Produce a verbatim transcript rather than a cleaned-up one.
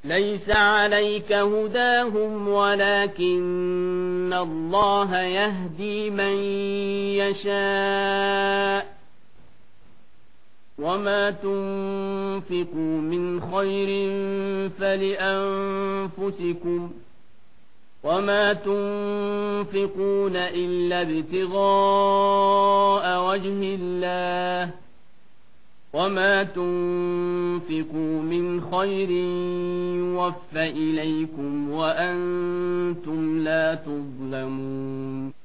ليس عليك هداهم ولكن الله يهدي من يشاء وما تنفقوا من خير فلأنفسكم وما تنفقون إلا ابتغاء وجه الله وما تنفقوا من خير يوفى إليكم وأنتم لا تظلمون